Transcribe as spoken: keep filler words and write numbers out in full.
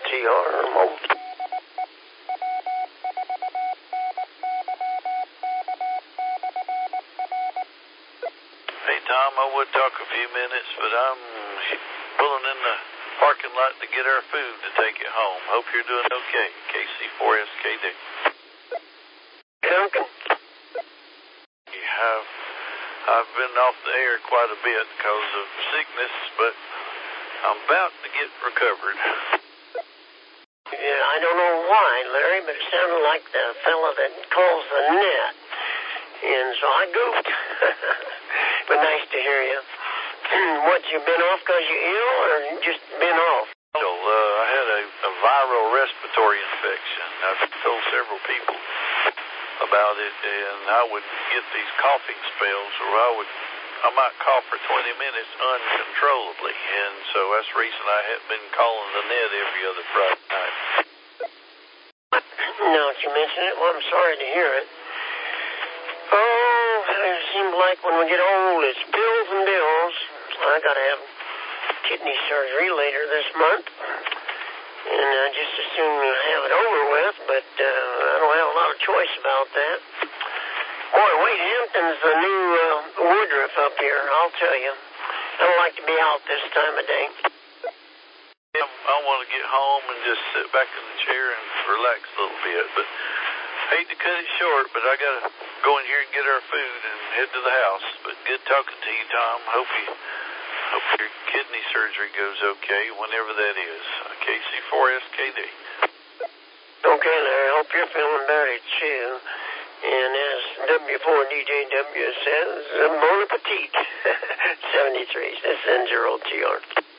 R remote. Hey, Tom, I would talk a few minutes, but I'm pulling in the parking lot to get our food to take it home. Hope you're doing okay. K C four S K D. Duncan? Yeah, I've been off the air quite a bit because of sickness, but I'm about to get recovered. Yeah, I don't know why, Larry, but it sounded like the fella that calls the net. And so I goofed. But nice to hear you. What, you been off because you're ill or just been off? So, uh, I had a, a viral respiratory infection. I've told several people about it, and I would get these coughing spells where I would, I might cough for twenty minutes uncontrollably, and so that's the reason I have been calling the net every other Friday night. Now that you mention it, well, I'm sorry to hear it. Oh, it seems like when we get old, it's pills and bills. I got to have kidney surgery later this month, and I just as soon have it over with, but uh, I don't have a lot of choice about that. Boy, Wade Hampton's the new uh, Woodruff up here, I'll tell you. I don't like to be out this time of day. I, I want to get home and just sit back in the chair and relax a little bit, but hate to cut it short, but I got to go in here and get our food and head to the house. But good talking to you, Tom. Hope you, hope your kidney surgery goes okay, whenever that is. K C four S K D. Okay, Larry, I hope you're feeling better, too. And as W four D J W says, bon appetit. seventy-three, this is N zero T R.